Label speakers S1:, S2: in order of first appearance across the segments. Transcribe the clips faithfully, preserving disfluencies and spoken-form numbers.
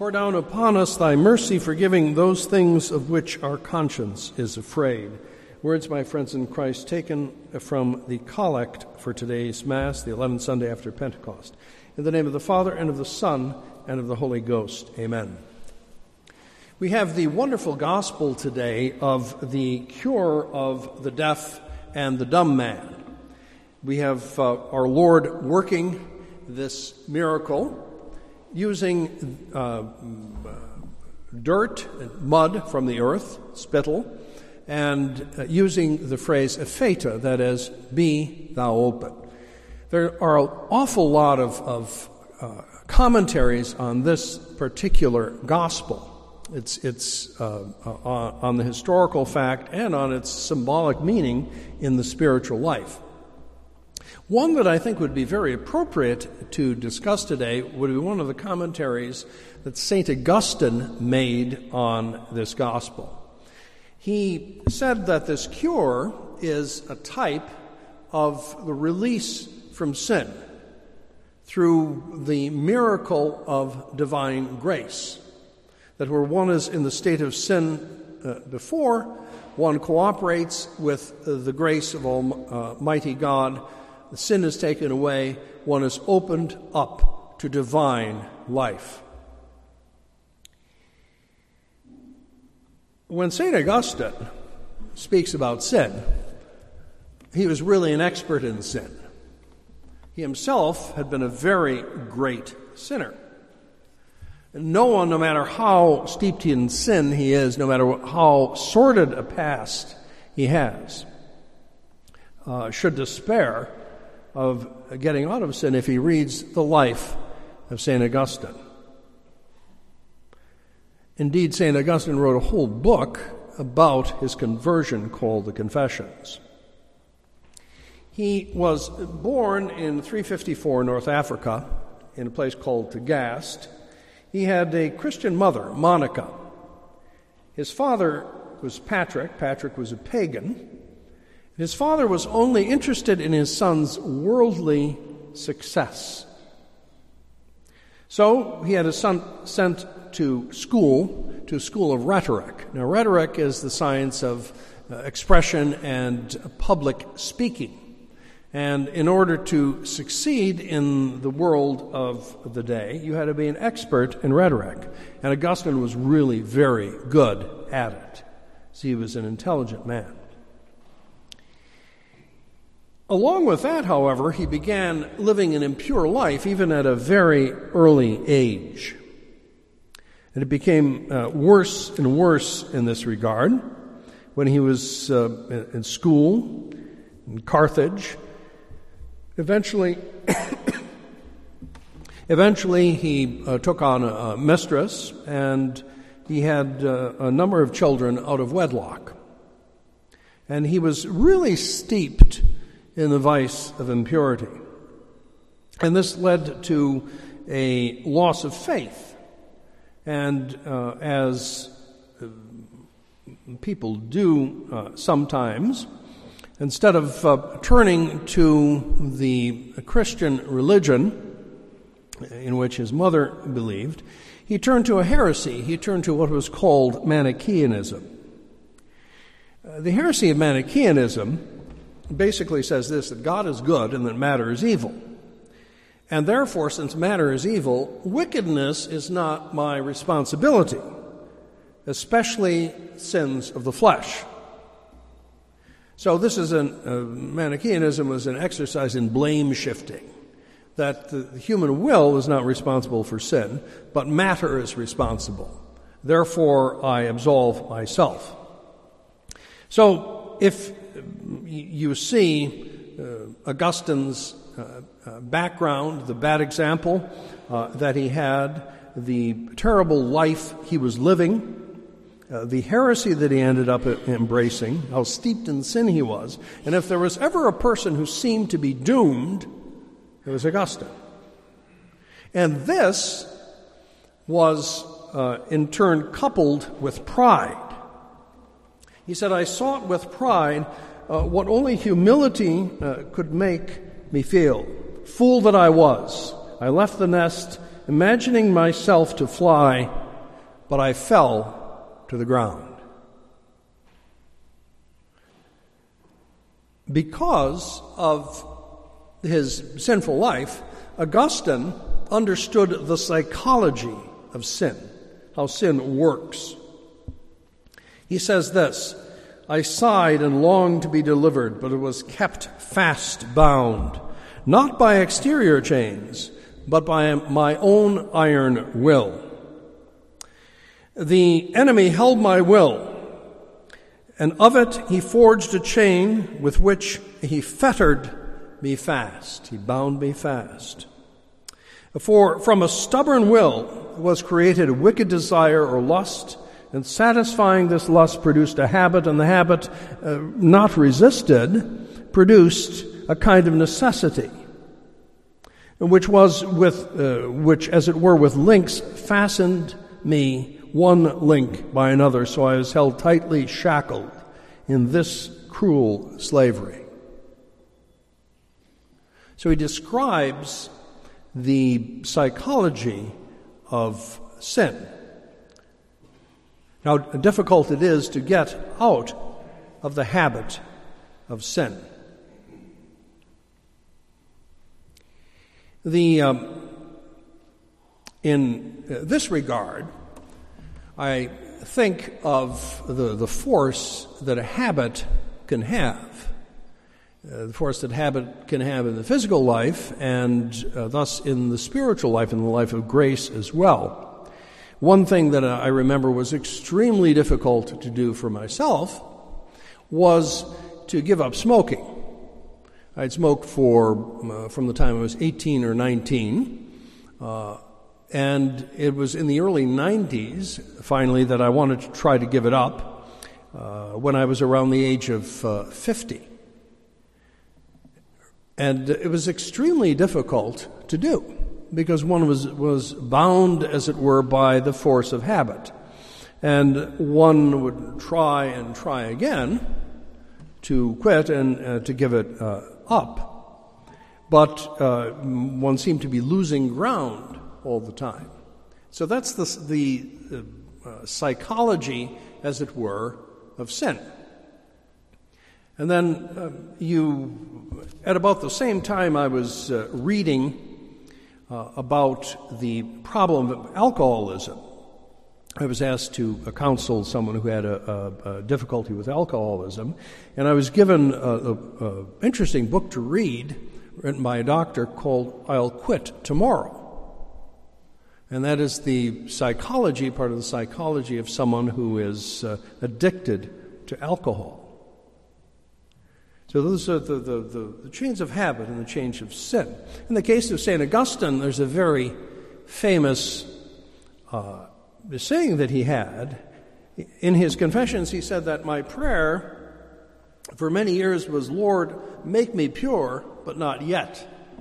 S1: Pour down upon us thy mercy, forgiving those things of which our conscience is afraid. Words, my friends in Christ, taken from the collect for today's Mass, the eleventh Sunday after Pentecost. In the name of the Father, and of the Son, and of the Holy Ghost. Amen. We have the wonderful gospel today of the cure of the deaf and the dumb man. We have uh, our Lord working this miracle using uh, dirt and mud from the earth, spittle, and uh, using the phrase epheta, that is, be thou open. There are an awful lot of, of uh, commentaries on this particular gospel. It's, it's uh, uh, on the historical fact and on its symbolic meaning in the spiritual life. One that I think would be very appropriate to discuss today would be one of the commentaries that Saint Augustine made on this gospel. He said that this cure is a type of the release from sin through the miracle of divine grace. That where one is in the state of sin uh, before, one cooperates with uh, the grace of Almighty God. The sin is taken away, one is opened up to divine life. When Saint Augustine speaks about sin, he was really an expert in sin. He himself had been a very great sinner. And no one, no matter how steeped in sin he is, no matter how sordid a past he has, uh, should despair of getting out of sin if he reads the life of Saint Augustine. Indeed, Saint Augustine wrote a whole book about his conversion called the Confessions. He was born in three fifty-four, North Africa, in a place called Tagaste. He had a Christian mother, Monica. His father was Patrick. Patrick was a pagan. His father was only interested in his son's worldly success. So he had his son sent to school, to a school of rhetoric. Now, rhetoric is the science of uh, expression and public speaking. And in order to succeed in the world of the day, you had to be an expert in rhetoric. And Augustine was really very good at it. So he was an intelligent man. Along with that, however, he began living an impure life, even at a very early age. And it became uh, worse and worse in this regard when he was uh, in school in Carthage. Eventually, eventually he uh, took on a, a mistress, and he had uh, a number of children out of wedlock. And he was really steeped in the vice of impurity. And this led to a loss of faith. And uh, as uh, people do uh, sometimes, instead of uh, turning to the Christian religion in which his mother believed, he turned to a heresy. He turned to what was called Manichaeanism. Uh, the heresy of Manichaeanism basically says this, that God is good and that matter is evil. And therefore, since matter is evil, wickedness is not my responsibility, especially sins of the flesh. So this is an, uh, Manichaeanism was an exercise in blame shifting, that the, the human will is not responsible for sin, but matter is responsible. Therefore, I absolve myself. So if you see uh, Augustine's uh, uh, background, the bad example uh, that he had, the terrible life he was living, Uh, the heresy that he ended up embracing, how steeped in sin he was. And if there was ever a person who seemed to be doomed, it was Augustine. And this was uh, in turn coupled with pride. He said, I sought with pride uh, what only humility uh, could make me feel. Fool that I was, I left the nest imagining myself to fly, but I fell to the ground. Because of his sinful life, Augustine understood the psychology of sin, how sin works. He says this, "I sighed and longed to be delivered, but it was kept fast bound, not by exterior chains, but by my own iron will. The enemy held my will, and of it he forged a chain with which he fettered me fast." He bound me fast. "For from a stubborn will was created a wicked desire or lust, and satisfying this lust produced a habit, and the habit, uh, not resisted, produced a kind of necessity, which was with, uh, which, as it were, with links fastened me one link by another, so I was held tightly shackled in this cruel slavery." So he describes the psychology of sin. How difficult it is to get out of the habit of sin. The um, in this regard, I think of the, the force that a habit can have, uh, the force that habit can have in the physical life, and uh, thus in the spiritual life, in the life of grace as well. One thing that I remember was extremely difficult to do for myself was to give up smoking. I'd smoked for uh, from the time I was eighteen or nineteen, uh, and it was in the early nineties, finally, that I wanted to try to give it up uh, when I was around the age of uh, fifty. And it was extremely difficult to do, because one was, was bound, as it were, by the force of habit. And one would try and try again to quit and uh, to give it uh, up. But uh, one seemed to be losing ground all the time. So that's the, the uh, psychology, as it were, of sin. And then uh, you, at about the same time I was uh, reading Uh, about the problem of alcoholism. I was asked to uh, counsel someone who had a, a, a difficulty with alcoholism, and I was given an interesting book to read written by a doctor called "I'll Quit Tomorrow." And that is the psychology, part of the psychology of someone who is uh, addicted to alcohol. So those are the, the, the, the chains of habit and the chains of sin. In the case of Saint Augustine, there's a very famous uh, saying that he had. In his Confessions, he said that my prayer for many years was, "Lord, make me pure, but not yet."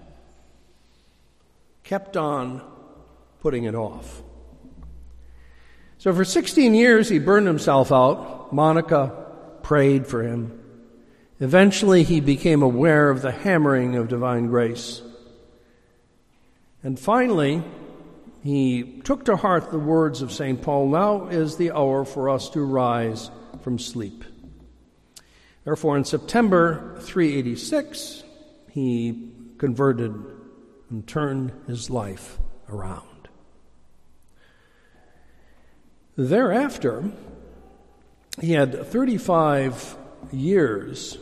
S1: Kept on putting it off. So for sixteen years, he burned himself out. Monica prayed for him. Eventually, he became aware of the hammering of divine grace. And finally, he took to heart the words of Saint Paul, "Now is the hour for us to rise from sleep." Therefore, in September three eighty-six, he converted and turned his life around. Thereafter, he had thirty-five years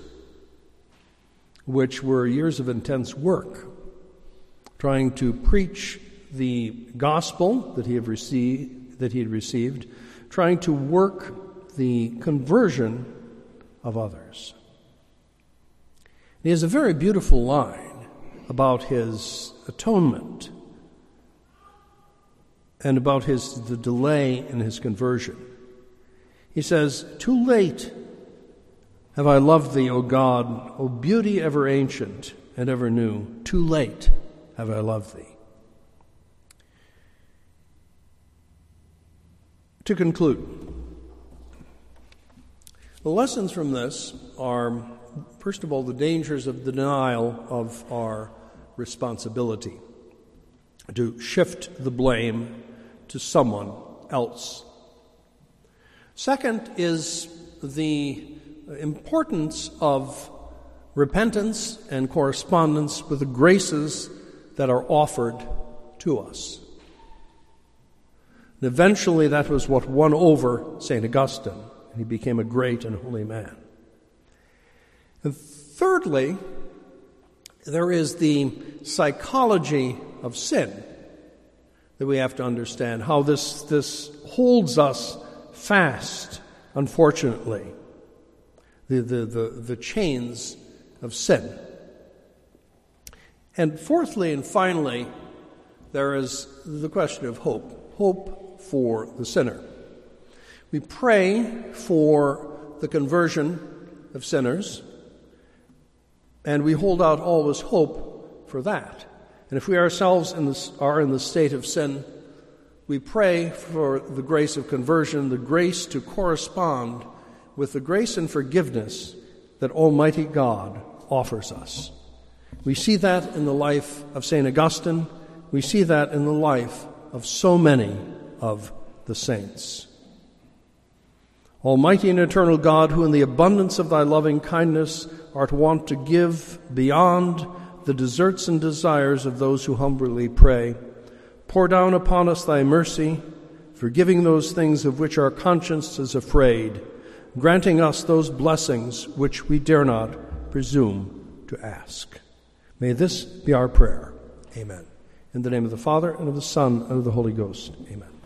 S1: which were years of intense work, trying to preach the gospel that he had received, that he had received, trying to work the conversion of others. He has a very beautiful line about his atonement and about his the delay in his conversion. He says, "Too late have I loved thee, O God, O beauty ever ancient and ever new. Too late have I loved thee." To conclude, the lessons from this are, first of all, the dangers of the denial of our responsibility. to shift the blame to someone else. Second is the importance of repentance and correspondence with the graces that are offered to us. And eventually that was what won over Saint Augustine, and he became a great and holy man. And thirdly, there is the psychology of sin that we have to understand, how this, this holds us fast, unfortunately, the, the, the, the chains of sin. And fourthly and finally, there is the question of hope, hope for the sinner. We pray for the conversion of sinners, and we hold out always hope for that. And if we ourselves in this, are in the state of sin, we pray for the grace of conversion, the grace to correspond with the grace and forgiveness that Almighty God offers us. We see that in the life of Saint Augustine. We see that in the life of so many of the saints. Almighty and eternal God, who in the abundance of thy loving kindness art wont to give beyond the deserts and desires of those who humbly pray, pour down upon us thy mercy, forgiving those things of which our conscience is afraid, granting us those blessings which we dare not presume to ask. May this be our prayer. Amen. In the name of the Father, and of the Son, and of the Holy Ghost. Amen.